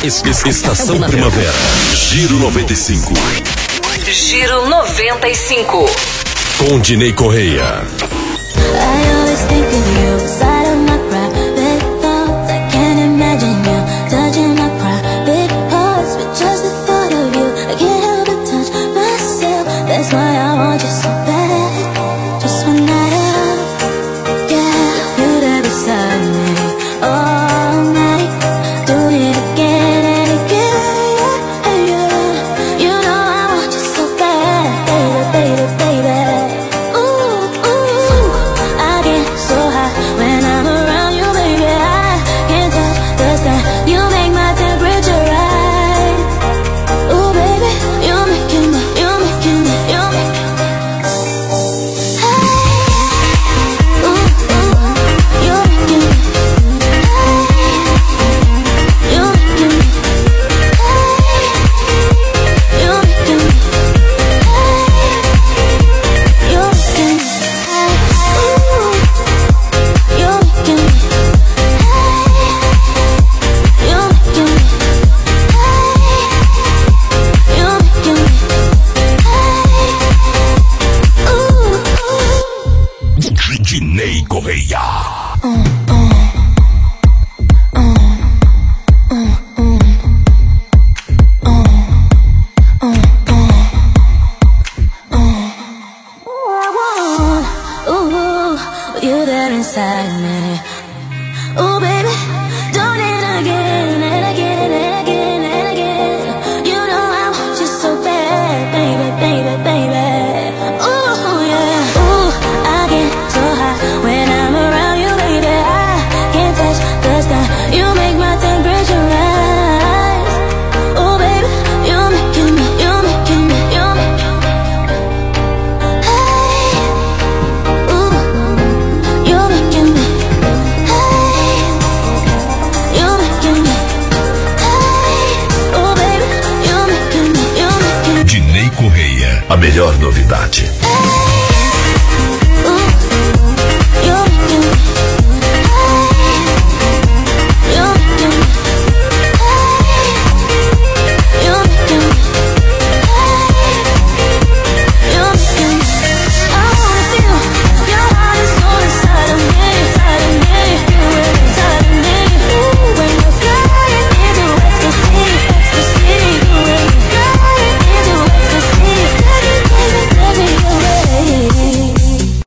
Estação Primavera. Giro 95. Giro 95. Com Dinei Correia. I always think of you side of my private thoughts. I can't imagine you touching my private parts, but just the thought of you, I can't help but touch myself. That's why I want you so bad. Just one night out, yeah, you there beside me all night. Doing it again and again, yeah, yeah. You know I want you so bad, baby, baby, baby. Dinei Correia. You there inside me. Oh baby, don't it again and again and again and again. You know I want you so bad, baby, baby, baby. Oh yeah. Ooh, I get so high when I'm around you, baby. I can't touch the sky. You make my temperature rise. Oh baby, you're making me, you're making me, you're making me. Hey, ooh, you're making me. Hey, you're making me. Hey, oh baby, you're making me, you're making me. Dinei Correia. A melhor novidade.